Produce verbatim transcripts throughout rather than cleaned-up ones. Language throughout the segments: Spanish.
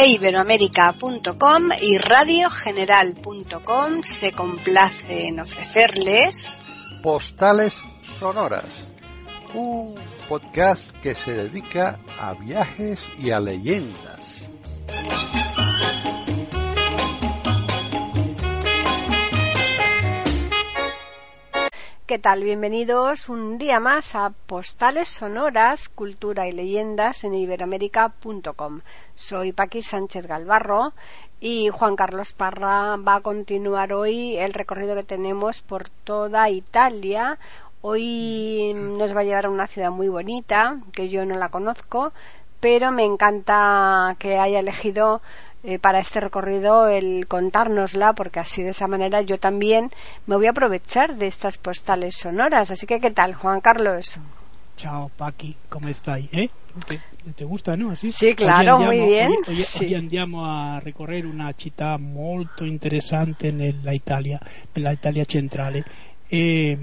e iberoamérica punto com y radio general punto com se complace en ofrecerles Postales Sonoras, un podcast que se dedica a viajes y a leyendas. ¿Qué tal? Bienvenidos un día más a Postales Sonoras, Cultura y Leyendas en iberoamérica punto com. Soy Paqui Sánchez Galvarro y Juan Carlos Parra va a continuar hoy el recorrido que tenemos por toda Italia. Hoy nos va a llevar a una ciudad muy bonita, que yo no la conozco, pero me encanta que haya elegido Eh, para este recorrido el contárnosla, porque así de esa manera yo también me voy a aprovechar de estas postales sonoras. Así que, ¿qué tal, Juan Carlos? Ciao Paqui, ¿cómo estáis? ¿Eh? ¿Te, te gusta, no? Así? Sí, claro, andiamo, muy bien. Oggi, oggi, sì. oggi andiamo a ricorrere una città molto interessante nella Italia, nella Italia centrale. E,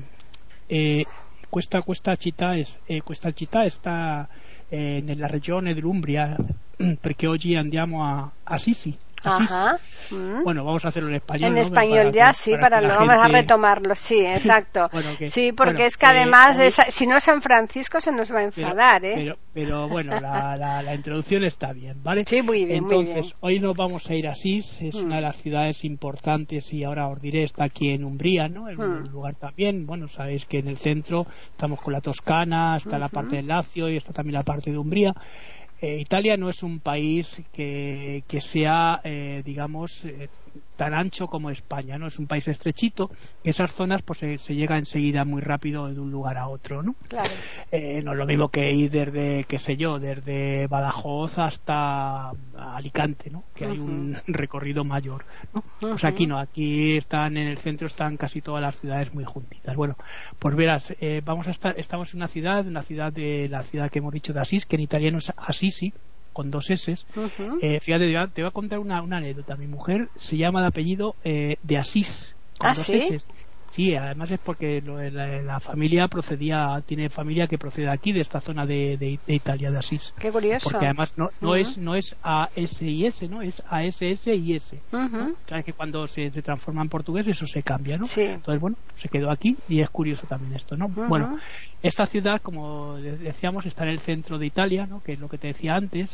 e questa, questa città, è, e questa città sta eh, nella regione dell'Umbria, perché oggi andiamo a Assisi. Ajá. Mm. Bueno, vamos a hacerlo en español. En ¿no? español para ya, que, sí, para, para que luego gente... vamos a retomarlo, sí, exacto. bueno, que, sí, porque bueno, es que además, eh, esa, si no es San Francisco se nos va a enfadar, pero, ¿eh? Pero, pero bueno, la, la, la introducción está bien, ¿vale? Sí, muy bien, Entonces, muy bien. hoy nos vamos a ir a Asís, es mm. una de las ciudades importantes y ahora os diré, está aquí en Umbría, ¿no? En mm. un lugar también, bueno, sabéis que en el centro estamos con la Toscana, está uh-huh. la parte del Lacio y está también la parte de Umbría. Eh, Italia no es un país que, que sea, eh, digamos, eh, tan ancho como España, ¿no? Es un país estrechito, que esas zonas pues se, se llega enseguida muy rápido de un lugar a otro, ¿no? Claro. Eh, no es lo mismo que ir desde, qué sé yo, desde Badajoz hasta Alicante, ¿no? Que uh-huh. hay un recorrido mayor, ¿no? Uh-huh. Pues aquí no, aquí están en el centro, están casi todas las ciudades muy juntitas. Bueno, pues verás, eh, vamos a estar, estamos en una ciudad, una ciudad de la ciudad que hemos dicho de Asís, que en italiano es Assisi, con dos S. Uh-huh. eh, fíjate, te voy, a, te voy a contar una, una anécdota. Mi mujer se llama de apellido eh, de Asís, con ¿Ah, dos sí? S. Sí, además es porque lo, la, la familia procedía, tiene familia que procede aquí, de esta zona de, de, de Italia, de Asís. Qué curioso. Porque además no, no, uh-huh. es, no es A S I S, ¿no? Es A S S I S. Uh-huh. ¿no? Sabes que cuando se, se transforma en portugués eso se cambia, ¿no? Sí. Entonces, bueno, se quedó aquí y es curioso también esto, ¿no? Uh-huh. Bueno, esta ciudad, como decíamos, está en el centro de Italia, ¿no? Que es lo que te decía antes.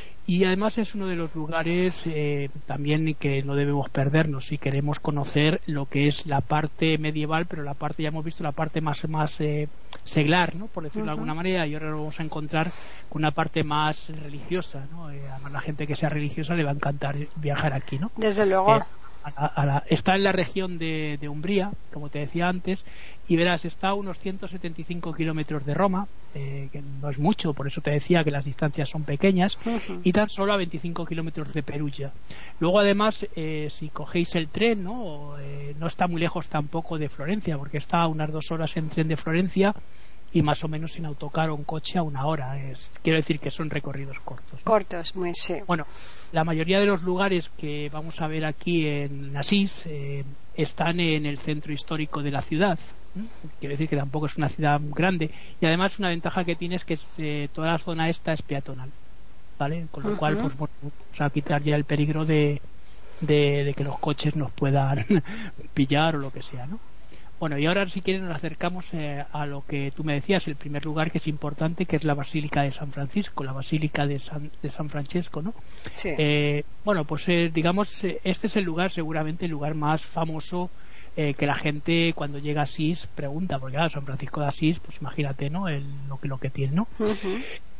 Y además es uno de los lugares eh, también que no debemos perdernos si queremos conocer lo que es la parte medieval, pero la parte, ya hemos visto la parte más más eh, seglar, ¿no? Por decirlo uh-huh. de alguna manera, y ahora lo vamos a encontrar con una parte más religiosa, ¿no? Eh, además la gente que sea religiosa le va a encantar viajar aquí, ¿no? Desde luego. Eh, a la, a la, está en la región de, de Umbría, como te decía antes, y verás, está a unos ciento setenta y cinco kilómetros de Roma, eh, que no es mucho, por eso te decía que las distancias son pequeñas, uh-huh. y tan solo a veinticinco kilómetros de Perugia. Luego además, eh, si cogéis el tren, ¿no? Eh, no está muy lejos tampoco de Florencia, porque está a unas dos horas en tren de Florencia y más o menos sin autocar o un coche a una hora. Es, quiero decir que son recorridos cortos, ¿no? Cortos, muy sí. Bueno, la mayoría de los lugares que vamos a ver aquí en Asís eh, están en el centro histórico de la ciudad. ¿eh? Quiero decir que tampoco es una ciudad grande y además una ventaja que tiene es que eh, toda la zona esta es peatonal, ¿vale? Con lo uh-huh. cual pues bueno, vamos a quitar ya el peligro de, de, de que los coches nos puedan pillar o lo que sea, ¿no? Bueno, y ahora si quieren nos acercamos eh, a lo que tú me decías, el primer lugar que es importante, que es la Basílica de San Francisco, la Basílica de San, de San Francesco, ¿no? Sí. Eh, bueno, pues eh, digamos, eh, este es el lugar, seguramente el lugar más famoso eh, que la gente cuando llega a Asís pregunta, porque claro, San Francisco de Asís, pues imagínate, ¿no? El, lo que lo que tiene, ¿no? Uh-huh.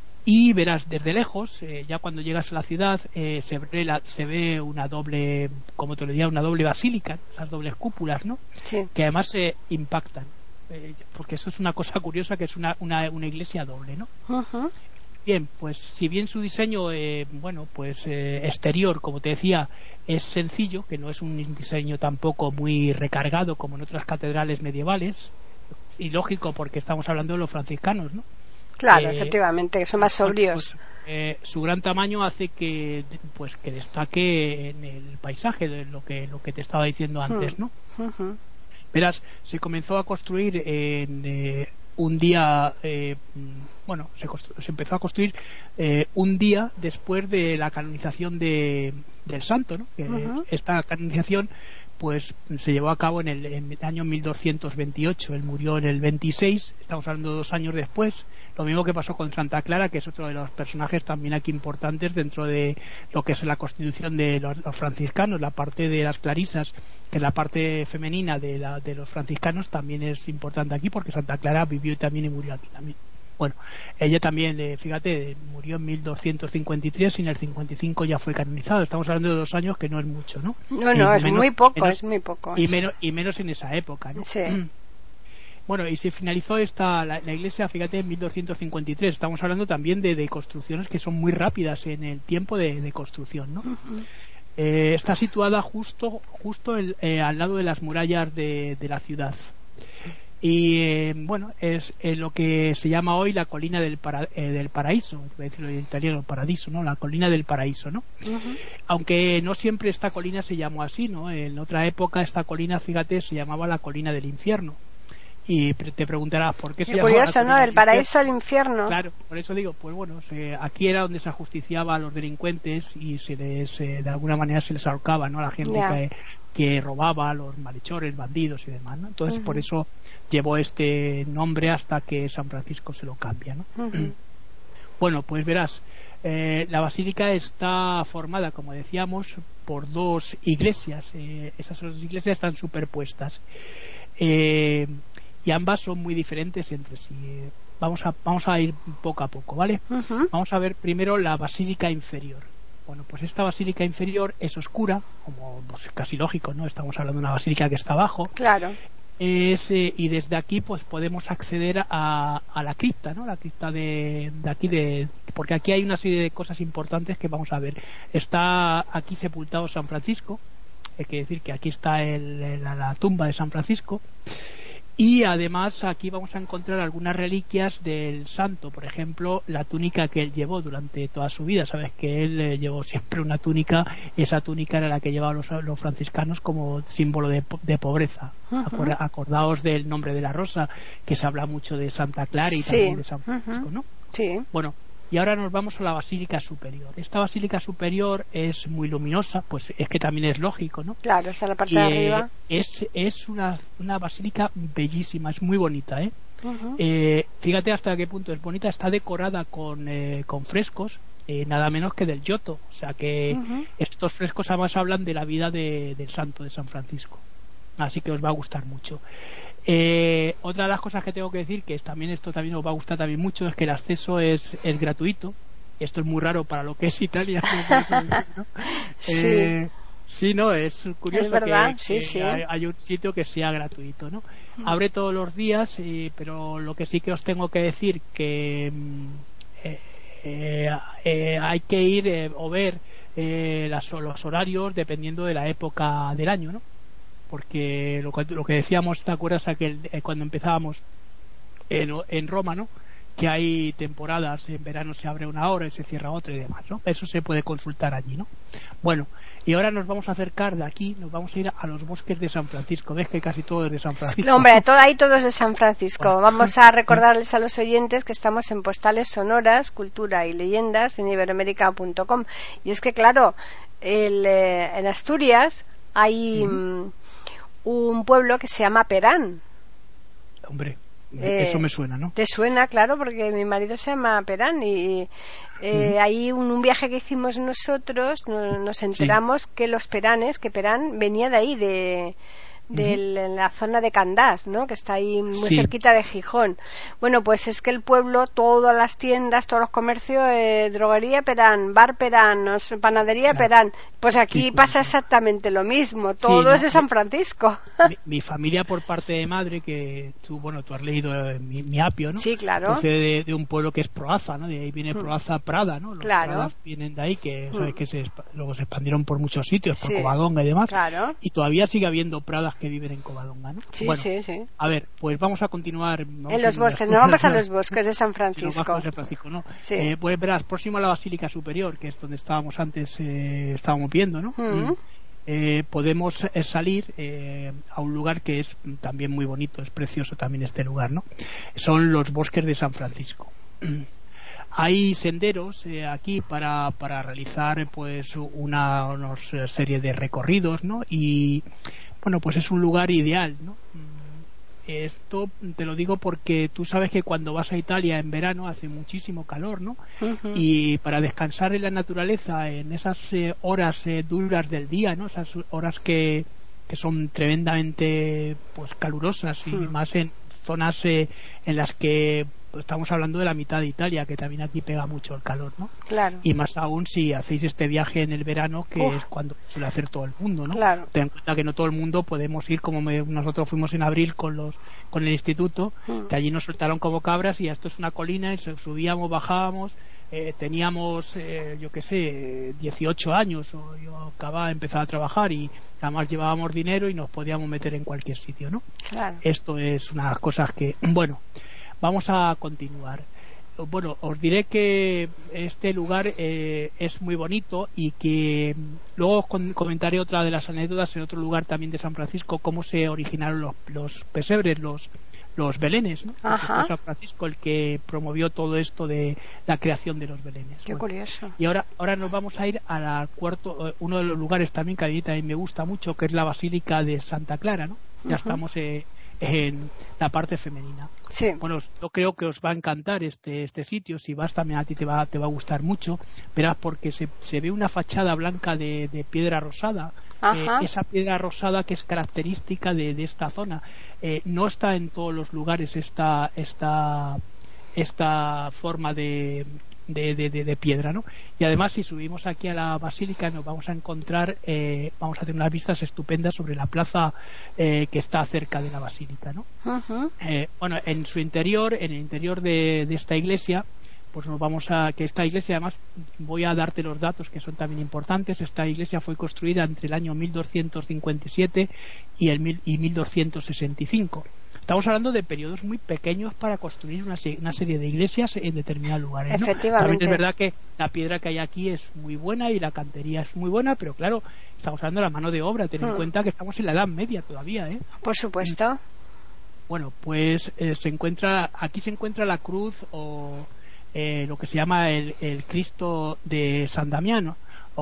Y verás desde lejos, eh, ya cuando llegas a la ciudad, eh, se, ve la, se ve una doble, como te lo diría, una doble basílica, esas dobles cúpulas, ¿no? Sí. Que además se eh, impactan, eh, porque eso es una cosa curiosa, que es una, una, una iglesia doble, ¿no? Uh-huh. Bien, pues si bien su diseño, eh, bueno, pues eh, exterior, como te decía, es sencillo, que no es un diseño tampoco muy recargado como en otras catedrales medievales, y lógico porque estamos hablando de los franciscanos, ¿no? Claro, eh, efectivamente, que son más sobrios. Pues, eh, su gran tamaño hace que pues que destaque en el paisaje de lo que lo que te estaba diciendo antes, ¿no? Uh-huh. Verás, se comenzó a construir en, eh, un día, eh, bueno, se, se empezó a construir eh, un día después de la canonización de, del santo, ¿no? Que uh-huh. Esta canonización pues se llevó a cabo en el, en el año mil doscientos veintiocho. Él murió en el veintiséis, estamos hablando de dos años después. Lo mismo que pasó con Santa Clara, que es otro de los personajes también aquí importantes dentro de lo que es la constitución de los, los franciscanos. La parte de las clarisas, que es la parte femenina de, la, de los franciscanos, también es importante aquí, porque Santa Clara vivió también y murió aquí también. Bueno, ella también, eh, fíjate, murió en mil doscientos cincuenta y tres y en el cincuenta y cinco ya fue canonizado. Estamos hablando de dos años, que no es mucho, ¿no? No, no, y es menos, muy poco, menos, es muy poco. Y menos, y menos en esa época, ¿no? Sí. Bueno, y se finalizó esta la, la iglesia, fíjate, en mil doscientos cincuenta y tres. Estamos hablando también de, de construcciones que son muy rápidas en el tiempo de, de construcción, ¿no? Uh-huh. Eh, está situada justo justo el, eh, al lado de las murallas de, de la ciudad. Y eh, bueno, es eh, lo que se llama hoy la colina del, para, eh, del paraíso, voy a decirlo en italiano, paradiso, ¿no? La colina del paraíso, ¿no? Uh-huh. Aunque no siempre esta colina se llamó así, ¿no? En otra época esta colina, fíjate, se llamaba la colina del infierno. Y te preguntarás por qué se llama. Curioso, ¿no? Del paraíso al infierno. Claro, por eso digo, pues bueno, se, aquí era donde se ajusticiaba a los delincuentes y se les, eh, de alguna manera se les ahorcaba, ¿no? A la gente yeah. que, que robaba, a los malhechores, bandidos y demás, ¿no? Entonces, uh-huh. por eso llevó este nombre hasta que San Francisco se lo cambia, ¿no? Uh-huh. Bueno, pues verás, eh, la basílica está formada, como decíamos, por dos iglesias. Eh, esas dos iglesias están superpuestas. Eh, y ambas son muy diferentes entre sí. Vamos a, vamos a ir poco a poco, ¿vale? Uh-huh. Vamos a ver primero la basílica inferior. Bueno, pues esta basílica inferior es oscura, como pues, casi lógico, ¿no? Estamos hablando de una basílica que está abajo. Claro. Es, eh, y desde aquí pues podemos acceder a, a la cripta, ¿no? La cripta de, de aquí, de porque aquí hay una serie de cosas importantes que vamos a ver. Está aquí sepultado San Francisco, hay que decir que aquí está el, la, la tumba de San Francisco. Y además aquí vamos a encontrar algunas reliquias del santo, por ejemplo la túnica que él llevó durante toda su vida. Sabes que él eh, llevó siempre una túnica, esa túnica era la que llevaban los, los franciscanos como símbolo de, de pobreza. Uh-huh. Acordaos del nombre de la rosa, que se habla mucho de Santa Clara y sí. también de San Francisco, ¿no? Sí. Bueno, y ahora nos vamos a la basílica superior. Esta basílica superior es muy luminosa, pues es que también es lógico, ¿no? Claro, está en la parte y, de arriba. Eh, es es una, una basílica bellísima, es muy bonita, ¿eh? Uh-huh. eh fíjate hasta qué punto es bonita. Está decorada con, eh, con frescos, eh, nada menos que del Giotto. O sea que uh-huh. estos frescos además hablan de la vida de, del santo de San Francisco. Así que os va a gustar mucho. Eh, otra de las cosas que tengo que decir, que es, también esto también os va a gustar también mucho, es que el acceso es, es gratuito. Esto es muy raro para lo que es Italia, ¿no? Sí. Eh, sí, no, es curioso es verdad, que, sí, que sí. hay, hay un sitio que sea gratuito, ¿no? Mm. Abre todos los días, eh, pero lo que sí que os tengo que decir que eh, eh, eh, hay que ir eh, o ver eh, las, los horarios dependiendo de la época del año, ¿no? Porque lo, lo que decíamos, ¿te acuerdas aquel, eh, cuando empezábamos en, en Roma, ¿no? Que hay temporadas, en verano se abre una hora y se cierra otra y demás, ¿no? Eso se puede consultar allí, ¿no? Bueno, y ahora nos vamos a acercar de aquí, nos vamos a ir a los bosques de San Francisco. ¿Ves que casi todo es de San Francisco? No, hombre, todo, ahí todo es de San Francisco. Bueno. Vamos a recordarles a los oyentes que estamos en Postales Sonoras, Cultura y Leyendas en iberoamérica punto com. Y es que, claro, el, eh, en Asturias hay uh-huh. un pueblo que se llama Perán. Hombre, eh, eso me suena, ¿no? Te suena, claro, porque mi marido se llama Perán y eh, uh-huh. ahí un, un viaje que hicimos nosotros no, nos enteramos sí. que los Peranes, que Perán venía de ahí, de de uh-huh. la zona de Candás, ¿no? Que está ahí muy sí. cerquita de Gijón. Bueno, pues es que el pueblo, todas las tiendas, todos los comercios, eh, droguería Perán, bar Perán, no sé, panadería claro. Perán. Pues aquí sí, pasa exactamente lo mismo. Todo sí, no, es de San Francisco. Mi, mi familia por parte de madre, que tú, bueno, tú has leído eh, mi, mi apio, ¿no? Sí, claro. Procede de, de un pueblo que es Proaza, ¿no? De ahí viene Proaza Prada, ¿no? Los claro. Pradas vienen de ahí, que mm. sabes que se, luego se expandieron por muchos sitios, por sí. Covadonga y demás. Claro. Y todavía sigue habiendo Pradas que viven en Covadonga, ¿no? Sí, bueno, sí, sí. A ver, pues vamos a continuar. Vamos en los bosques, nos vamos a los bosques de San Francisco. de San Francisco, ¿no? Sí. Eh, pues verás, próximo a la Basílica Superior, que es donde estábamos antes, eh, estábamos viendo, ¿no? Mm. eh, podemos eh, salir eh, a un lugar que es también muy bonito, es precioso también este lugar, ¿no? Son los bosques de San Francisco. Hay senderos eh, aquí para, para realizar pues una, una serie de recorridos, ¿no? Y bueno, pues es un lugar ideal, ¿no? Esto te lo digo porque tú sabes que cuando vas a Italia en verano hace muchísimo calor, ¿no? Uh-huh. Y para descansar en la naturaleza en esas eh, horas eh, duras del día, ¿no? Esas horas que, que son tremendamente pues calurosas y uh-huh. más en zonas eh, en las que pues, estamos hablando de la mitad de Italia, que también aquí pega mucho el calor, ¿no? Claro. Y más aún si hacéis este viaje en el verano, que Uf. es cuando suele hacer todo el mundo, ¿no? Claro. Ten en cuenta que no todo el mundo podemos ir, como me, nosotros fuimos en abril con los con el instituto, mm. que allí nos soltaron como cabras y esto es una colina y subíamos, bajábamos. Eh, teníamos, eh, yo qué sé, dieciocho años, o yo acababa de empezar a trabajar y además llevábamos dinero y nos podíamos meter en cualquier sitio, ¿no? Claro. Esto es una de las cosas que, bueno, vamos a continuar. Bueno, os diré que este lugar eh, es muy bonito y que luego os comentaré otra de las anécdotas en otro lugar también de San Francisco, cómo se originaron los, los pesebres, los los belenes, ¿no? Fue San Francisco el que promovió todo esto de la creación de los belenes. Qué bueno, curioso. Y ahora ahora nos vamos a ir a la cuarto, uno de los lugares también que a mí también me gusta mucho, que es la Basílica de Santa Clara, ¿no? Uh-huh. Ya estamos eh, en la parte femenina. Sí. Bueno, yo creo que os va a encantar este este sitio. Si vas también a ti te va te va a gustar mucho. Verás porque se se ve una fachada blanca de, de piedra rosada. Eh, esa piedra rosada que es característica de, de esta zona. Eh, no está en todos los lugares esta esta esta forma de de, de, de, de piedra, ¿no? Y además si subimos aquí a la basílica nos vamos a encontrar eh, vamos a tener unas vistas estupendas sobre la plaza eh, que está cerca de la basílica, ¿no? Uh-huh. Eh, bueno, en su interior, en el interior de, de esta iglesia, pues nos vamos a que esta iglesia, además voy a darte los datos que son también importantes. Esta iglesia fue construida entre el año mil doscientos cincuenta y siete y el mil, y mil doscientos sesenta y cinco. Estamos hablando de periodos muy pequeños para construir una, una serie de iglesias en determinados lugares, ¿no? Efectivamente. También es verdad que la piedra que hay aquí es muy buena y la cantería es muy buena, pero claro, estamos hablando de la mano de obra. Ten en hmm. cuenta que estamos en la Edad Media todavía, ¿eh? Por supuesto. Bueno, pues eh, se encuentra aquí se encuentra la cruz o Eh, lo que se llama el, el Cristo de San Damiano,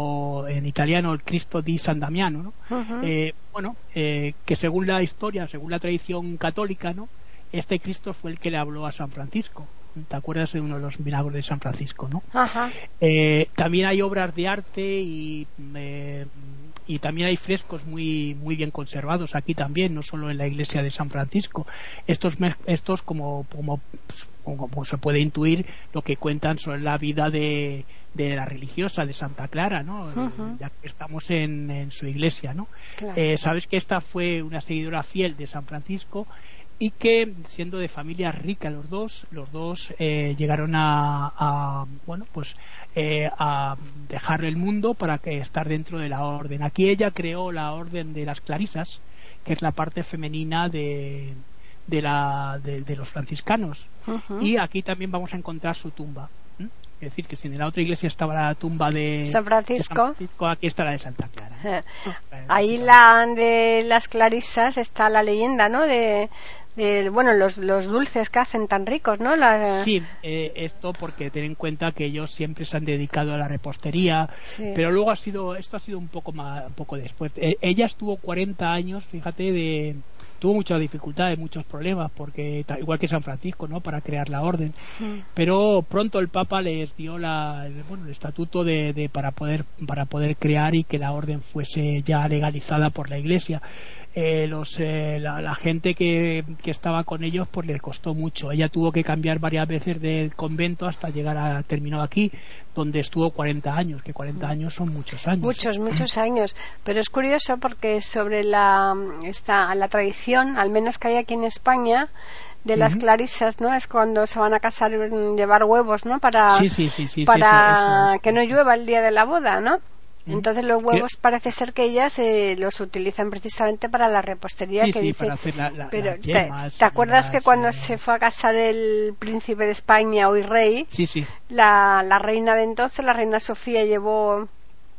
o en italiano el Cristo di San Damiano, ¿no? Uh-huh. eh, bueno, eh, que según la historia, según la tradición católica, ¿no? Este Cristo fue el que le habló a San Francisco. ¿Te acuerdas de uno de los milagros de San Francisco, no? Uh-huh. Eh, también hay obras de arte y eh, y también hay frescos muy muy bien conservados aquí también, no solo en la iglesia de San Francisco. Estos estos como como como se puede intuir, lo que cuentan sobre la vida de, de la religiosa de Santa Clara, ¿no? Uh-huh. Ya que estamos en, en su iglesia, ¿no? Claro. Eh, sabes que esta fue una seguidora fiel de San Francisco y que, siendo de familia rica los dos, los dos eh, llegaron a, a bueno pues eh, a dejar el mundo para que estar dentro de la orden. Aquí ella creó la orden de las Clarisas, que es la parte femenina de de la de, de los franciscanos. Uh-huh. Y aquí también vamos a encontrar su tumba. ¿Mm? Es decir, que si en la otra iglesia estaba la tumba de San Francisco, de San Francisco aquí está la de Santa Clara. Uh-huh. Ahí la de las Clarisas está la leyenda, ¿no? De De, bueno, los, los dulces que hacen tan ricos, ¿no? La... Sí, eh, esto porque ten en cuenta que ellos siempre se han dedicado a la repostería, sí. Pero luego ha sido esto ha sido un poco más un poco después. Eh, ella estuvo cuarenta años, fíjate, de tuvo muchas dificultades, muchos problemas, porque igual que San Francisco, ¿no? Para crear la orden. Sí. Pero pronto el Papa les dio la el, bueno, el estatuto de, de para poder para poder crear y que la orden fuese ya legalizada por la Iglesia. Eh, los eh, la, la gente que, que estaba con ellos pues les costó mucho. Ella tuvo que cambiar varias veces de convento hasta llegar a terminó aquí, donde estuvo cuarenta años, que cuarenta años son muchos años. Muchos, muchos años. Pero es curioso porque sobre la esta la tradición, al menos que hay aquí en España, de las uh-huh. clarisas, ¿no? Es cuando se van a casar, llevar huevos, ¿no? Para sí, sí, sí, sí, para sí, eso, eso, que no llueva el día de la boda, ¿no? Entonces los huevos ¿Qué? Parece ser que ellas eh, los utilizan precisamente para la repostería, sí, que sí, dice, para hacer la, la, pero las yemas, ¿te, ¿te acuerdas las, que cuando eh... se fue a casar el príncipe de España, hoy rey, sí, sí. La, la reina de entonces, la reina Sofía, llevó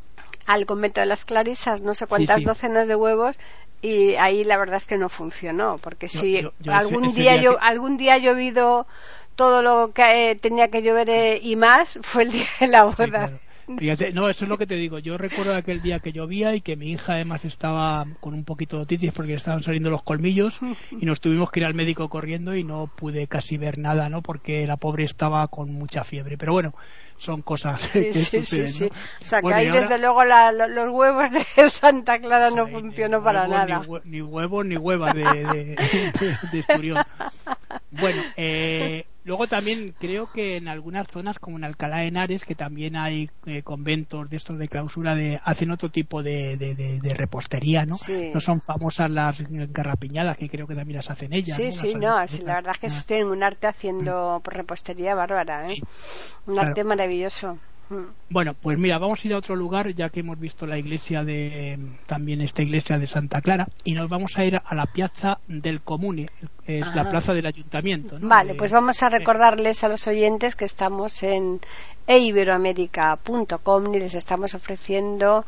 al convento de las Clarisas, no sé cuántas sí, sí. docenas de huevos, y ahí la verdad es que no funcionó, porque yo, si yo, yo algún ese, ese día, día yo, que... algún día ha llovido todo lo que eh, tenía que llover eh, y más, fue el día de la boda. Sí, claro. Fíjate, no, eso es lo que te digo. Yo recuerdo aquel día que llovía y que mi hija además estaba con un poquito de otitis porque le estaban saliendo los colmillos y nos tuvimos que ir al médico corriendo y no pude casi ver nada, ¿no? Porque la pobre estaba con mucha fiebre. Pero bueno, son cosas sí, que sí, suceden, sí, ¿no? sí. O sea, bueno, que ahí ahora... desde luego la, los huevos de Santa Clara no Ay, funcionó ni para huevos, nada. Ni, hue ni huevos ni huevas de, de, de, de Esturión. Bueno, eh, luego también creo que en algunas zonas como en Alcalá de Henares, que también hay eh, conventos de estos de clausura, de hacen otro tipo de, de, de, de repostería, ¿no? Sí. No son famosas las garrapiñadas, que creo que también las hacen ellas. Sí, ¿no? sí, las no, sí, la verdad es que ah. tienen un arte haciendo mm. repostería bárbara, ¿eh? Sí. Un claro. arte maravilloso. Bueno, pues mira, vamos a ir a otro lugar, ya que hemos visto la iglesia de, también esta iglesia de Santa Clara, y nos vamos a ir a la Piazza del Comune, es Ajá. la plaza del ayuntamiento, ¿no? Vale, de, pues vamos a recordarles a los oyentes que estamos en e iberoamerica punto com y les estamos ofreciendo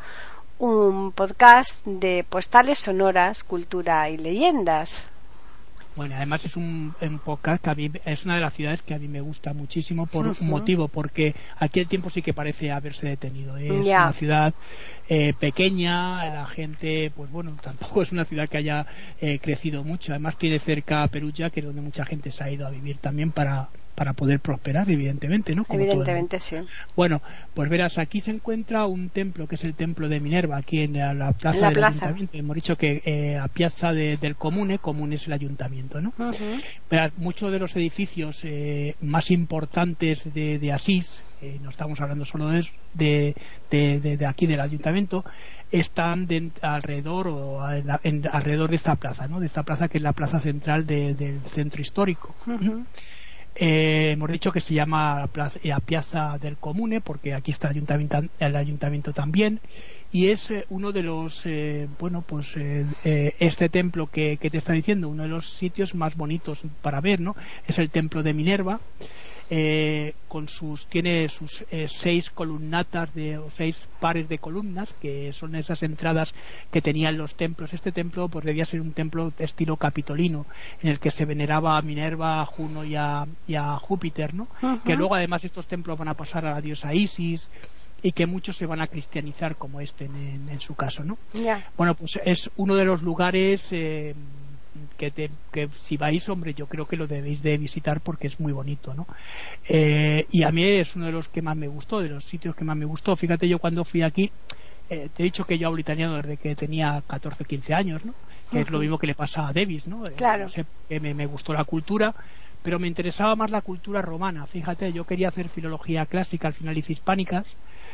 un podcast de postales sonoras, cultura y leyendas. Bueno, además es un, un podcast que a mí es una de las ciudades que a mí me gusta muchísimo por uh-huh. un motivo, porque aquí el tiempo sí que parece haberse detenido. Es yeah. una ciudad eh, pequeña, la gente, pues bueno, tampoco es una ciudad que haya eh, crecido mucho. Además tiene cerca Perugia, que es donde mucha gente se ha ido a vivir también para para poder prosperar, evidentemente, ¿no? Como evidentemente, sí. Bueno, pues verás, aquí se encuentra un templo que es el templo de Minerva, aquí en la, la plaza la del plaza. ayuntamiento. Hemos dicho que eh, a piazza de, del comune, comune es el ayuntamiento, ¿no? Uh-huh. Verás, muchos de los edificios eh, más importantes de, de Asís, eh, no estamos hablando solo de, de, de, de, de aquí del ayuntamiento, están de, alrededor o en, en, alrededor de esta plaza, ¿no? De esta plaza que es la plaza central de, del centro histórico. Uh-huh. Eh, hemos dicho que se llama plaza, eh, Piazza del Comune porque aquí está el ayuntamiento, el ayuntamiento también, y es eh, uno de los eh, bueno pues eh, eh, este templo que, que te está diciendo, uno de los sitios más bonitos para ver, ¿no? Es el templo de Minerva. Eh, con sus tiene sus eh, seis columnatas de o seis pares de columnas, que son esas entradas que tenían los templos. Este templo pues debía ser un templo de estilo capitolino, en el que se veneraba a Minerva, a Juno y a, y a Júpiter, ¿no? Uh-huh. Que luego además estos templos van a pasar a la diosa Isis y que muchos se van a cristianizar, como este en, en, en su caso, ¿no? Yeah. Bueno, pues es uno de los lugares eh, Que, te, que si vais, hombre, yo creo que lo debéis de visitar porque es muy bonito, ¿no? Eh, y a mí es uno de los que más me gustó, de los sitios que más me gustó. Fíjate, yo cuando fui aquí, eh, te he dicho que yo hablo italiano desde que tenía catorce o quince años, ¿no? Que uh-huh. es lo mismo que le pasa a Davis, ¿no? Claro. Eh, no sé, que me, me gustó la cultura, pero me interesaba más la cultura romana. Fíjate, yo quería hacer filología clásica, al final hice hispánicas,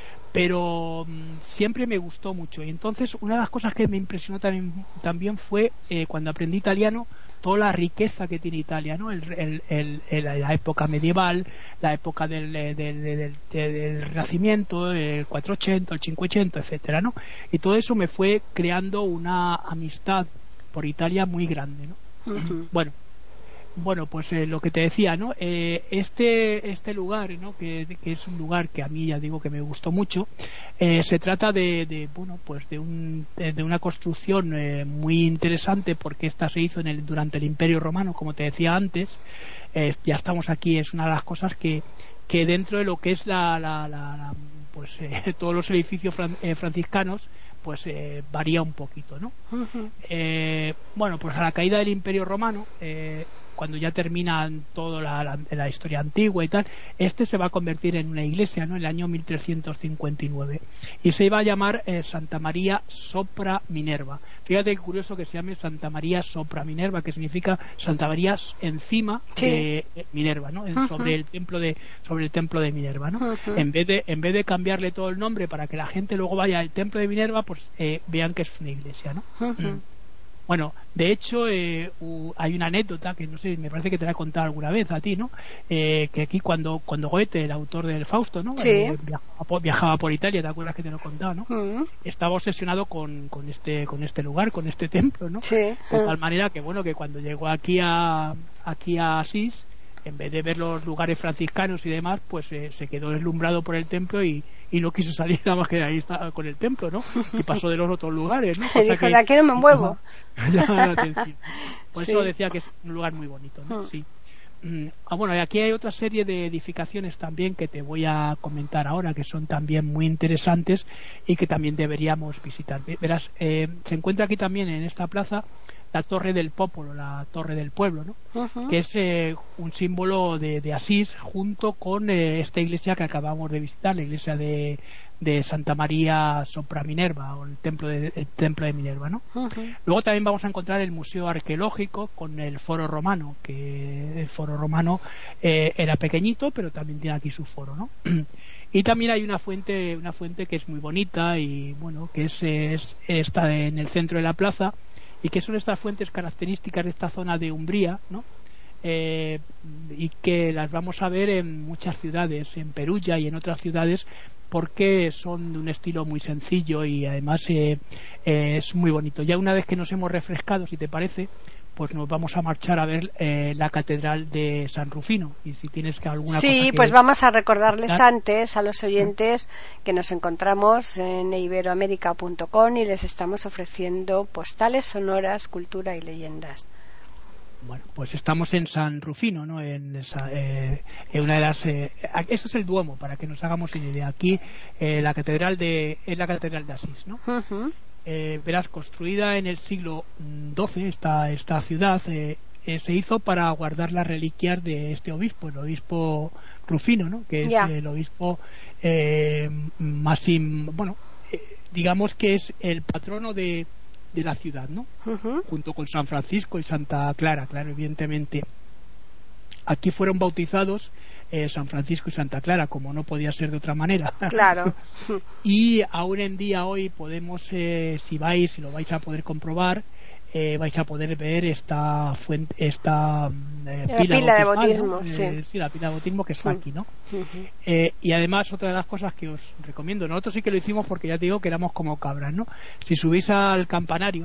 pero um, siempre me gustó mucho. Y entonces una de las cosas que me impresionó también, también fue eh, cuando aprendí italiano, toda la riqueza que tiene Italia, ¿no? El, el, el, el, la época medieval, la época del, del, del, del, del Renacimiento, el cuatrocientos, el cinquecento, etcétera, ¿no? Y todo eso me fue creando una amistad por Italia muy grande, ¿no? Uh-huh. Bueno, Bueno, pues eh, lo que te decía, ¿no? Eh, este este lugar, ¿no? Que, que es un lugar que a mí ya digo que me gustó mucho. Eh, se trata de, de bueno, pues de un de, de una construcción eh, muy interesante, porque esta se hizo en el durante el Imperio Romano, como te decía antes. Eh, ya estamos aquí, es una de las cosas que que dentro de lo que es la, la, la, la pues eh, todos los edificios fran, eh, franciscanos, pues eh, varía un poquito, ¿no? Uh-huh. Eh, bueno, pues a la caída del Imperio Romano, eh, cuando ya terminan toda la, la, la historia antigua y tal, este se va a convertir en una iglesia, ¿no? En el año mil trescientos cincuenta y nueve, y se iba a llamar eh, Santa María Sopra Minerva. Fíjate qué curioso que se llame Santa María Sopra Minerva, que significa Santa María encima sí. de Minerva, ¿no? Uh-huh. sobre el templo de sobre el templo de Minerva, ¿no? Uh-huh. En vez de en vez de cambiarle todo el nombre para que la gente luego vaya al templo de Minerva, pues eh, vean que es una iglesia, ¿no? Uh-huh. Mm. Bueno, de hecho eh, uh, hay una anécdota que no sé, me parece que te la he contado alguna vez a ti, ¿no? Eh, que aquí cuando cuando Goethe, el autor del Fausto, ¿no? Sí. Eh, viajaba, por, viajaba por Italia, ¿te acuerdas que te lo he contado, no? Uh-huh. Estaba obsesionado con, con este con este lugar, con este templo, ¿no? Sí. De tal manera que bueno, que cuando llegó aquí a aquí a Asís, en vez de ver los lugares franciscanos y demás, pues eh, se quedó deslumbrado por el templo y, y no quiso salir nada más que de ahí estaba con el templo, ¿no? Y pasó de los otros lugares, ¿no? Cosa dijo, que, de aquí no me muevo. Llama la atención. Por sí. eso decía que es un lugar muy bonito, ¿no? Sí. Ah, bueno, y aquí hay otra serie de edificaciones también que te voy a comentar ahora, que son también muy interesantes y que también deberíamos visitar. Verás, eh, se encuentra aquí también en esta plaza la Torre del Popolo, la Torre del Pueblo, ¿no? Uh-huh. Que es eh, un símbolo de, de Asís, junto con eh, esta iglesia que acabamos de visitar, la iglesia de, de Santa María sopra Minerva, o el templo de, el templo de Minerva, ¿no? Uh-huh. Luego también vamos a encontrar el museo arqueológico con el foro romano, que el foro romano eh, era pequeñito, pero también tiene aquí su foro, ¿no? Y también hay una fuente, una fuente que es muy bonita y bueno, que es, es está en el centro de la plaza, y que son estas fuentes características de esta zona de Umbría, ¿no? Eh, y que las vamos a ver en muchas ciudades, en Perugia y en otras ciudades, porque son de un estilo muy sencillo y además eh, eh, es muy bonito. Ya una vez que nos hemos refrescado, si te parece, pues nos vamos a marchar a ver eh, la catedral de San Rufino. Y si tienes que alguna sí, cosa que pues vamos a recordarles ¿Ah? antes a los oyentes que nos encontramos en iberoamerica punto com y les estamos ofreciendo postales sonoras, cultura y leyendas. Bueno, pues estamos en San Rufino, ¿no? En, esa, eh, en una de las. Eh, eso es el Duomo, para que nos hagamos una idea. Aquí eh, la catedral de es la catedral de Asís, ¿no? Uh-huh. Eh, verás, construida en el siglo doce esta esta ciudad eh, eh, se hizo para guardar las reliquias de este obispo, el obispo Rufino, ¿no? Que es yeah. el obispo eh, más in, bueno, eh, digamos que es el patrono de de la ciudad, ¿no? Uh-huh. Junto con San Francisco y Santa Clara, claro, evidentemente. Aquí fueron bautizados eh, San Francisco y Santa Clara, como no podía ser de otra manera. Claro. Y aún en día hoy podemos, eh, si vais, si lo vais a poder comprobar, eh, vais a poder ver esta fuente, esta eh, pila, pila de bautismal, bautismo, ¿no? sí. Eh, sí, la pila de bautismo que está sí. aquí, ¿no? Uh-huh. Eh, y además otra de las cosas que os recomiendo, nosotros sí que lo hicimos porque ya te digo que éramos como cabras, ¿no? Si subís al campanario,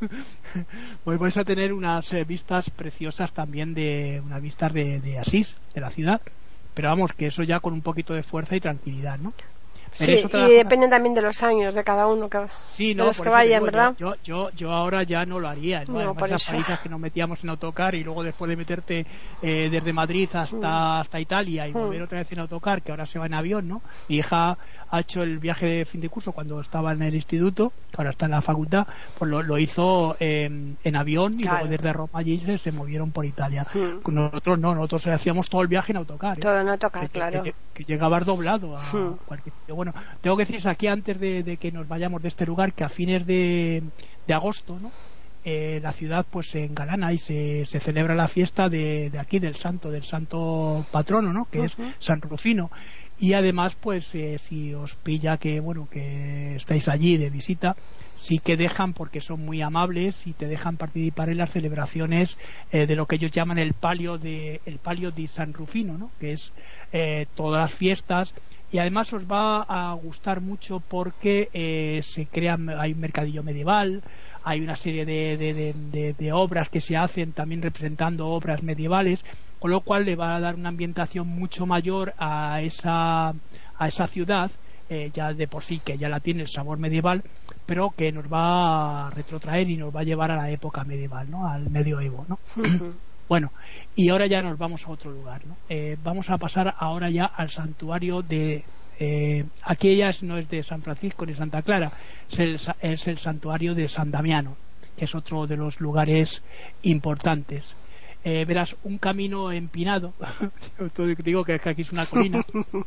pues vais a tener unas eh, vistas preciosas también, de unas vistas de, de Asís, de la ciudad, pero vamos, que eso ya con un poquito de fuerza y tranquilidad, ¿no? Sí, y cosa... depende también de los años de cada uno, que, sí, no, de los que vayan, digo, ¿verdad? Yo, yo, yo ahora ya no lo haría, ¿no? No, Además, por las eso. países que nos metíamos en autocar y luego después de meterte eh, desde Madrid hasta, mm. hasta Italia y volver mm. otra vez en autocar, que ahora se va en avión, ¿no? Mi hija ha hecho el viaje de fin de curso cuando estaba en el instituto, ahora está en la facultad, pues lo, lo hizo eh, en avión y claro. luego desde Roma allí se, se movieron por Italia. Mm. Nosotros no, nosotros hacíamos todo el viaje en autocar. ¿eh? Todo en autocar, que, claro. Que, que, que llegabas doblado a mm. cualquier sitio. Bueno, tengo que decir aquí antes de, de que nos vayamos de este lugar que a fines de, de agosto, ¿no? Eh, la ciudad pues se engalana y se, se celebra la fiesta de, de aquí del santo, del santo patrono, ¿no? Que uh-huh. es San Rufino. Y además pues eh, si os pilla que bueno que estáis allí de visita, sí que dejan, porque son muy amables y te dejan participar en las celebraciones eh, de lo que ellos llaman el palio de el palio di San Rufino, ¿no? Que es eh, todas las fiestas. Y además os va a gustar mucho porque eh, se crean, hay un mercadillo medieval, hay una serie de, de, de, de, de obras que se hacen también representando obras medievales, con lo cual le va a dar una ambientación mucho mayor a esa, a esa ciudad, eh, ya de por sí que ya la tiene el sabor medieval, pero que nos va a retrotraer y nos va a llevar a la época medieval, ¿no? Al medioevo, ¿no? Uh-huh. Bueno, y ahora ya nos vamos a otro lugar, ¿no? Eh, vamos a pasar ahora ya al santuario de... Eh, aquí ya no es de San Francisco ni Santa Clara, es el, es el santuario de San Damiano, que es otro de los lugares importantes. Eh, verás, un camino empinado, digo que aquí es una colina,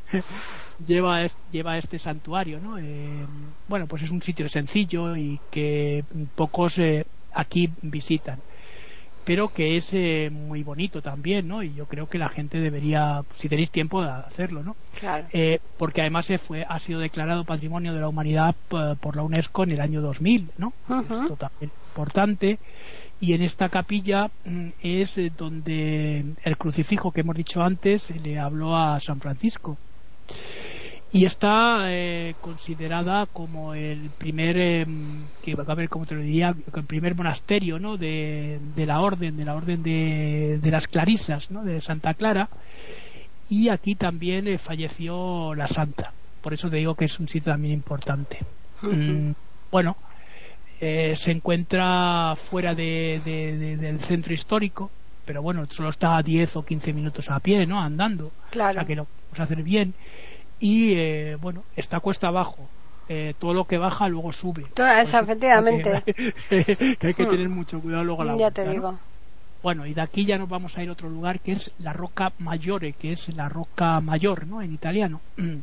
lleva, es, lleva este santuario, ¿no? Eh, bueno, pues es un sitio sencillo y que pocos eh, aquí visitan, pero que es eh, muy bonito también, ¿no? Y yo creo que la gente debería, si tenéis tiempo, de hacerlo, ¿no? Claro. Eh, porque además se fue, ha sido declarado Patrimonio de la Humanidad p- por la UNESCO en el año dos mil, ¿no? Uh-huh. Esto también es importante. Y en esta capilla mm, es eh, donde el crucifijo que hemos dicho antes le habló a San Francisco. y está eh, considerada como el primer eh, que va a ver cómo te lo diría, el primer monasterio, ¿no? de, de la orden de la orden de, de las Clarisas, ¿no? de Santa Clara, y aquí también eh, falleció la santa, por eso te digo que es un sitio también importante. Uh-huh. mm, bueno eh, se encuentra fuera de, de, de, del centro histórico, pero bueno, solo está a diez o quince minutos a pie, ¿no? andando, claro. O sea que lo vamos a hacer bien. Y eh, bueno, está cuesta abajo, eh, todo lo que baja luego sube. Toda esa, efectivamente. Que, que hay que tener mucho cuidado luego a la ya vuelta, te digo. ¿no? Bueno, y de aquí ya nos vamos a ir a otro lugar que es la Rocca Maggiore, que es la Roca Mayor, ¿no? En italiano.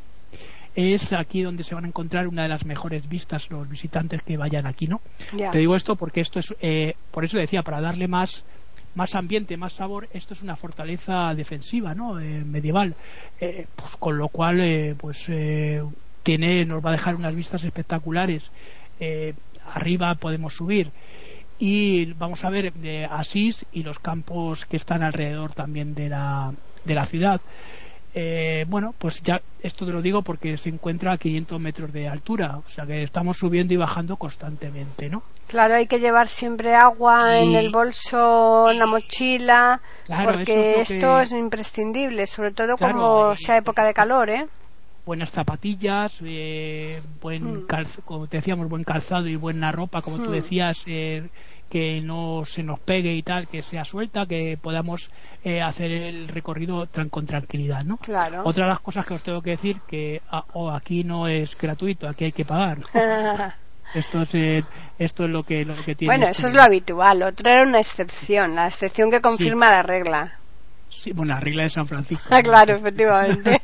Es aquí donde se van a encontrar una de las mejores vistas los visitantes que vayan aquí, ¿no? Ya. Te digo esto porque esto es, eh, por eso decía, para darle más más ambiente, más sabor, esto es una fortaleza defensiva, ¿no? Eh, medieval, eh, pues con lo cual eh, pues eh, tiene, nos va a dejar unas vistas espectaculares. Eh, arriba podemos subir y vamos a ver de Asís y los campos que están alrededor también de la de la ciudad. Eh, bueno, pues ya esto te lo digo porque se encuentra a quinientos metros de altura, o sea que estamos subiendo y bajando constantemente, ¿no? Claro, hay que llevar siempre agua y... en el bolso, en la mochila, claro, porque es esto que... es imprescindible, sobre todo claro, como y... sea época de calor, ¿eh? Buenas zapatillas, eh, buen mm. calz... como te decíamos, buen calzado y buena ropa, como mm. tú decías, eh, que no se nos pegue y tal, que sea suelta, que podamos eh, hacer el recorrido tran- con tranquilidad, ¿no? Claro. Otra de las cosas que os tengo que decir que ah, oh, aquí no es gratuito, aquí hay que pagar. esto es eh, esto es lo que lo que tiene. Bueno, este eso es lo habitual. Otro era una excepción, la excepción que confirma sí. la regla. Sí, bueno, la regla de San Francisco. Ah, claro, efectivamente.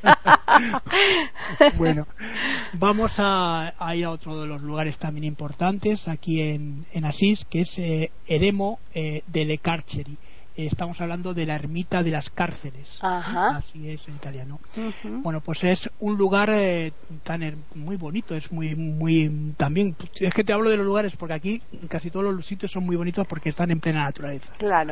Bueno, vamos a, a ir a otro de los lugares también importantes aquí en, en Asís, que es eh, Eremo eh, delle Carceri. Eh, estamos hablando de la ermita de las cárceles. Ajá. Así es en italiano. Uh-huh. Bueno, pues es un lugar eh, tan her- muy bonito, es muy, muy también. Es que te hablo de los lugares porque aquí casi todos los sitios son muy bonitos porque están en plena naturaleza. Claro.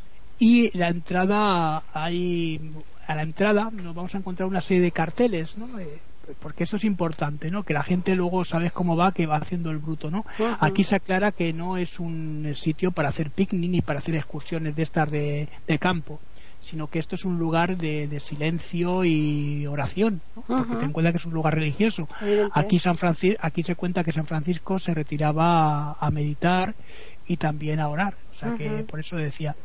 Y la entrada, hay a la entrada nos vamos a encontrar una serie de carteles, ¿no? Eh, porque eso es importante, ¿no? Que la gente luego sabes cómo va, que va haciendo el bruto, ¿no? Uh-huh. Aquí se aclara que no es un sitio para hacer picnic ni para hacer excursiones de estas de, de campo, sino que esto es un lugar de, de silencio y oración, ¿no? Uh-huh. Porque ten en cuenta que es un lugar religioso. Aquí San Francisco, aquí se cuenta que San Francisco se retiraba a, a meditar y también a orar, o sea uh-huh. que por eso decía.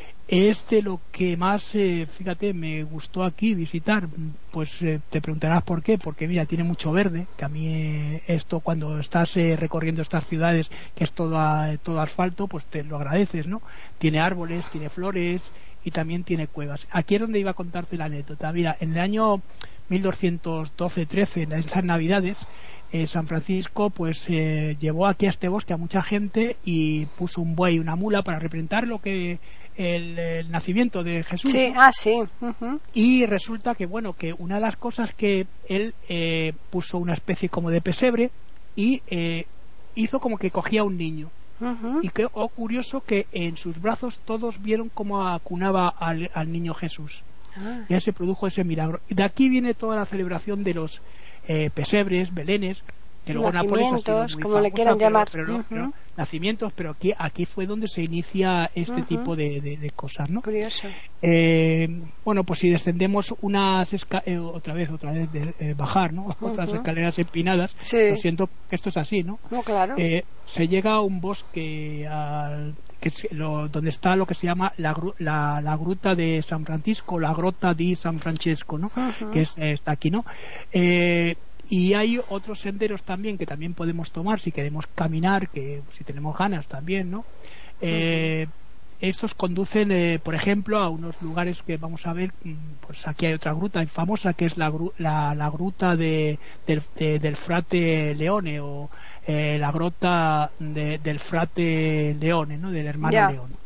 Es de lo que más, eh, fíjate, me gustó aquí visitar. Pues eh, te preguntarás por qué. Porque mira, tiene mucho verde, que a mí eh, esto cuando estás eh, recorriendo estas ciudades, que es todo, a, todo asfalto, pues te lo agradeces, ¿no? Tiene árboles, tiene flores y también tiene cuevas. Aquí es donde iba a contarte la anécdota. Mira, en el año mil doscientos doce trece, en esas navidades, eh, San Francisco pues eh, llevó aquí a este bosque a mucha gente y puso un buey y una mula para representar lo que el, el nacimiento de Jesús. Sí, ah, sí. Uh-huh. Y resulta que bueno, que una de las cosas que él eh, puso una especie como de pesebre y eh, hizo como que cogía a un niño. Uh-huh. Y que oh, curioso que en sus brazos todos vieron cómo acunaba al, al niño Jesús. Ah. Ya se produjo ese milagro. Y de aquí viene toda la celebración de los eh, pesebres, belenes, que luego Nápoles ha sido muy como famosa, le quieran pero, llamar. pero, uh-huh. pero, nacimientos, pero aquí aquí fue donde se inicia este uh-huh. tipo de, de, de cosas, ¿no? Curioso. Eh, bueno, pues si descendemos unas esca- eh, otra vez, otra vez de eh, bajar, ¿no? Uh-huh. Otras escaleras empinadas, sí. Lo siento que esto es así, ¿no? No, claro. Eh, se llega a un bosque al, que es lo, donde está lo que se llama la, gru- la, la gruta de San Francisco, la grota di San Francesco, ¿no? Uh-huh. Que es, eh, está aquí, ¿no? Eh, y hay otros senderos también que también podemos tomar si queremos caminar, que si tenemos ganas también, ¿no? Eh, uh-huh. Estos conducen, eh, por ejemplo, a unos lugares que vamos a ver. Pues aquí hay otra gruta famosa que es la, gru- la, la gruta de, del, de, del Frate Leone, o eh, la grota de, del Frate Leone, ¿no? Del hermano yeah. Leone.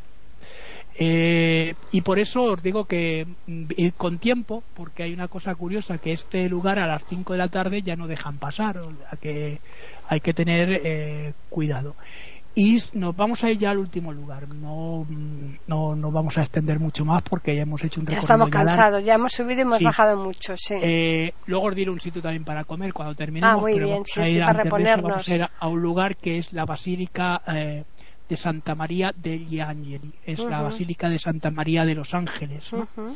Eh, y por eso os digo que ir con tiempo, porque hay una cosa curiosa, que este lugar a las cinco de la tarde ya no dejan pasar, o sea que hay que tener eh, cuidado. Y nos vamos a ir ya al último lugar. No, no, no vamos a extender mucho más porque ya hemos hecho un recorrido. Ya estamos cansados, ya hemos subido y hemos sí. bajado mucho, sí. Eh, luego os diré un sitio también para comer cuando terminemos. Ah, muy pero bien, vamos sí, a ir sí, para reponernos. eso, vamos a ir a un lugar que es la Basílica eh, de Santa María degli Angeli. Es uh-huh. la Basílica de Santa María de los Ángeles, ¿no? Uh-huh.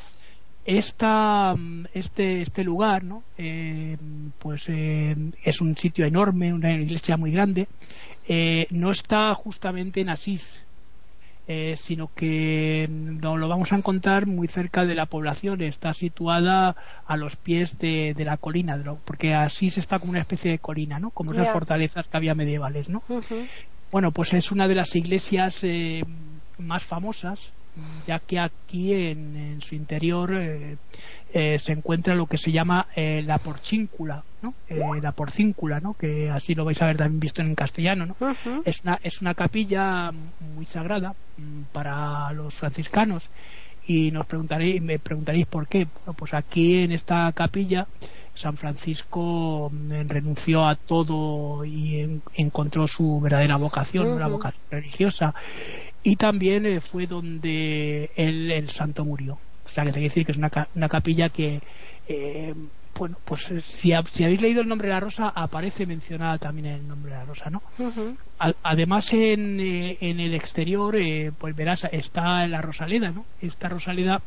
Esta, este, este lugar, ¿no? Eh, pues eh, es un sitio enorme, una iglesia muy grande. Eh, no está justamente en Asís, eh, sino que nos lo vamos a encontrar muy cerca de la población. Está situada a los pies de, de la colina, de lo, porque Asís está como una especie de colina, ¿no? Como esas yeah. fortalezas que había medievales, ¿no? Uh-huh. Bueno, pues es una de las iglesias eh, más famosas, ya que aquí en, en su interior eh, eh, se encuentra lo que se llama eh, la porcíncula, ¿no? Eh, la porcíncula, ¿no? Que así lo vais a ver también visto en castellano, ¿no? Uh-huh. Es una es una capilla muy sagrada para los franciscanos, y nos preguntaréis me preguntaréis por qué. Bueno, pues aquí en esta capilla San Francisco renunció a todo y en, encontró su verdadera vocación, uh-huh. una vocación religiosa. Y también eh, fue donde él, el santo murió. O sea, que te quiero decir que es una, una capilla que, eh, bueno, pues si, ha, si habéis leído el nombre de la Rosa, aparece mencionada también el nombre de la Rosa, ¿no? Uh-huh. A, además, en, eh, en el exterior, eh, pues verás, está la Rosaleda, ¿no? Esta Rosaleda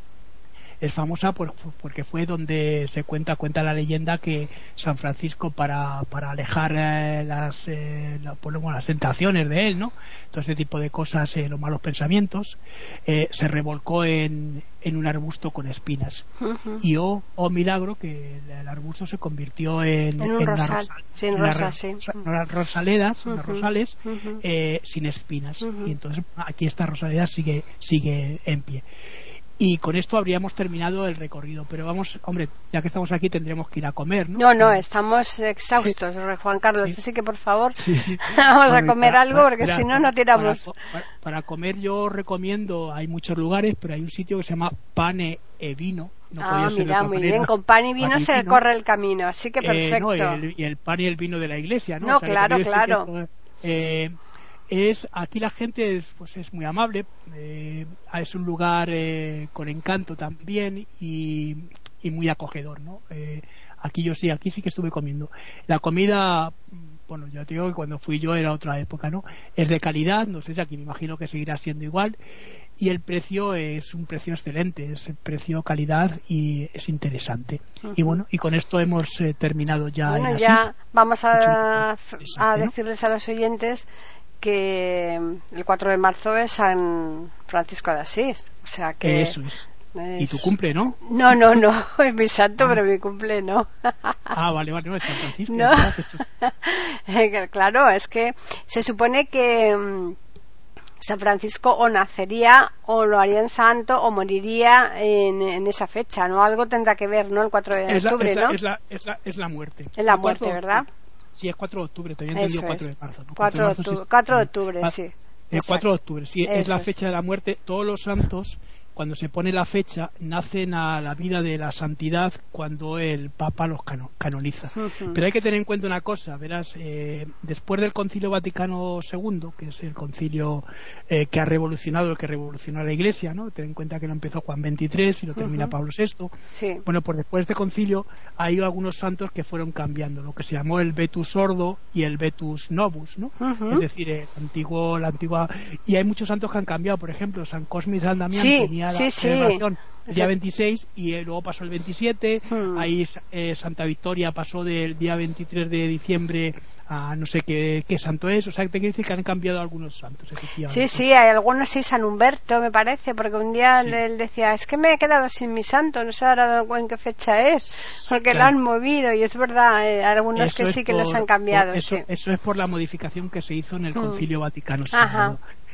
es famosa por, porque fue donde se cuenta cuenta la leyenda que San Francisco, para, para alejar eh, las, eh, la, bueno, las tentaciones de él, ¿no? Todo ese tipo de cosas, eh, los malos pensamientos, eh, se revolcó en, en un arbusto con espinas. Uh-huh. Y oh, oh milagro, que el, el arbusto se convirtió en, en un en rosal, rosal, sin en rosa, una, sí. unas rosaledas, uh-huh. unas rosales uh-huh. eh, sin espinas. Uh-huh. Y entonces aquí esta rosaleda sigue, sigue en pie. Y con esto habríamos terminado el recorrido, pero vamos, hombre, ya que estamos aquí tendremos que ir a comer, ¿no? No, no, estamos exhaustos, sí. Juan Carlos, sí. así que por favor sí. vamos bueno, a comer para, algo, porque para, si no, no tiramos. Para, para, para comer yo recomiendo, hay muchos lugares, pero hay un sitio que se llama Pane e Vino. No ah, mira, muy manera. Bien, con pan y vino pan y se vino. Corre el camino, así que perfecto. Eh, no, y, el, y el pan y el vino de la iglesia, ¿no? No, o sea, claro, claro. Que, eh, es aquí la gente es, pues es muy amable, eh, es un lugar eh, con encanto también y, y muy acogedor, ¿no? Eh, aquí yo sí, aquí sí que estuve comiendo. La comida, bueno, yo te digo que cuando fui yo era otra época, ¿no? Es de calidad, no sé si aquí me imagino que seguirá siendo igual, y el precio es un precio excelente, es precio calidad y es interesante. Uh-huh. Y bueno, y con esto hemos eh, terminado ya. Bueno, en ya Asís. Vamos a, a decirles ¿no? a los oyentes que el cuatro de marzo es San Francisco de Asís, o sea que eso es. es... y tu cumple, ¿no? No, no, no, es mi santo, ah. pero mi cumple no. Ah, vale, vale, no es San Francisco. No. Es... claro, es que se supone que um, San Francisco o nacería o lo harían santo o moriría en, en esa fecha, ¿no? Algo tendrá que ver, ¿no? El cuatro de es la, octubre, es la, ¿no? Es la, es la, es la muerte. Es la muerte, ¿verdad? Sí, es cuatro de octubre, te había entendido cuatro de marzo. ¿no? cuatro de octubre, cuatro de octubre, sí. El cuatro de octubre, sí, Eso es la es. fecha de la muerte. Todos los santos, cuando se pone la fecha, nacen a la vida de la santidad cuando el Papa los cano- canoniza. Uh-huh. Pero hay que tener en cuenta una cosa, verás, eh, después del Concilio Vaticano segundo, que es el concilio eh, que ha revolucionado, el que revolucionó a la Iglesia, ¿no? Ten en cuenta que lo empezó Juan veintitrés y lo termina uh-huh. Pablo sexto. Sí. Bueno, pues después de este concilio hay algunos santos que fueron cambiando, lo que se llamó el Vetus Ordo y el Vetus Novus, ¿no? Uh-huh. Es decir, el antiguo, la antigua, y hay muchos santos que han cambiado. Por ejemplo, San Cosme y San Damián sí. tenía Sí, la sí. celebración el día veintiséis y eh, luego pasó el veintisiete. Hmm. Ahí eh, Santa Victoria pasó del día veintitrés de diciembre a no sé qué, qué santo es. O sea, te quiere decir que han cambiado algunos santos. Sí, sí, hay algunos, sí, San Humberto me parece, porque un día sí. él decía, es que me he quedado sin mi santo, no sé ahora en qué fecha es, porque claro. lo han movido, y es verdad, eh, algunos eso que sí que por, los han cambiado. Eso, sí. eso es por la modificación que se hizo en el hmm. Concilio Vaticano segundo.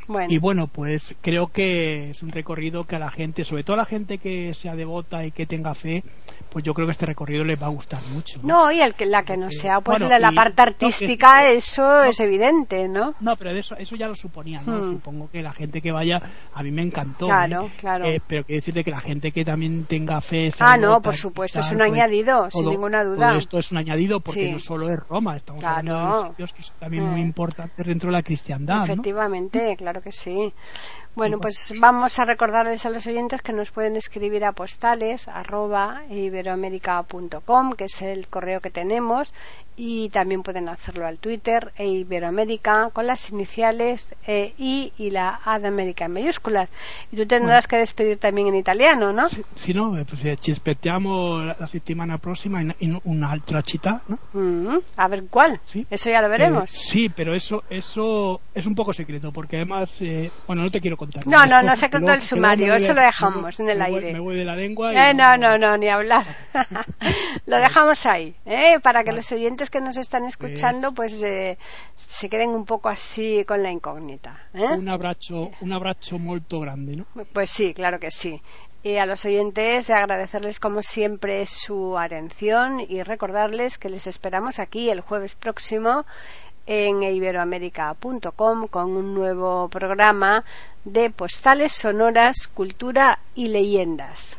Bueno. Y bueno, pues creo que es un recorrido que a la gente, sobre todo a la gente que sea devota y que tenga fe, pues yo creo que este recorrido les va a gustar mucho. No, no y el que la que no sea, pues bueno, la, la y, parte artística, no, que, eso no, es evidente, ¿no? No, pero de eso, eso ya lo suponía, ¿no? Hmm. Supongo que la gente que vaya, a mí me encantó. Claro, ¿eh? claro. Eh, pero quiero decirte que la gente que también tenga fe. Ah, no, por supuesto, tal, es un pues, añadido, todo, sin ninguna duda. Todo esto es un añadido porque sí. no solo es Roma, estamos claro. hablando de sitios que son también hmm. muy importantes dentro de la cristiandad. Efectivamente, ¿no? claro que sí. Bueno, pues vamos a recordarles a los oyentes que nos pueden escribir a postales arroba iberoamerica punto com, que es el correo que tenemos, y también pueden hacerlo al Twitter e Iberoamérica con las iniciales e I y la A de América en mayúsculas. Y tú tendrás bueno. que despedir también en italiano, ¿no? Sì, sì no, pues, ci aspettiamo la settimana prossima in, in un'altra città, ¿no? Mm-hmm. A ver cuál. ¿Sí? Eso ya lo veremos. Eh, sí, pero eso eso es un poco secreto porque además, eh, bueno, no te quiero contar. No, no, no, secreto del sumario, eso lo dejamos en el me aire. Voy, me voy de la lengua. Eh, no, no, no, ni hablar. Lo dejamos ahí, ¿eh? Para que vale. los oyentes que nos están escuchando, pues eh, se queden un poco así con la incógnita. ¿eh? Un abrazo, un abrazo molto grande, ¿no? Pues sí, claro que sí. Y a los oyentes agradecerles como siempre su atención y recordarles que les esperamos aquí el jueves próximo en iberoamerica punto com con un nuevo programa de postales sonoras, cultura y leyendas.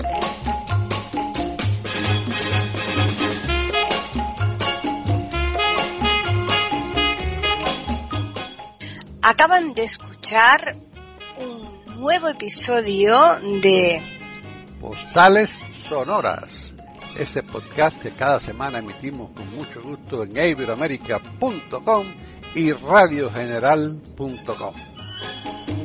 Acaban de escuchar un nuevo episodio de Postales Sonoras, ese podcast que cada semana emitimos con mucho gusto en iberoamerica punto com y radio general punto com.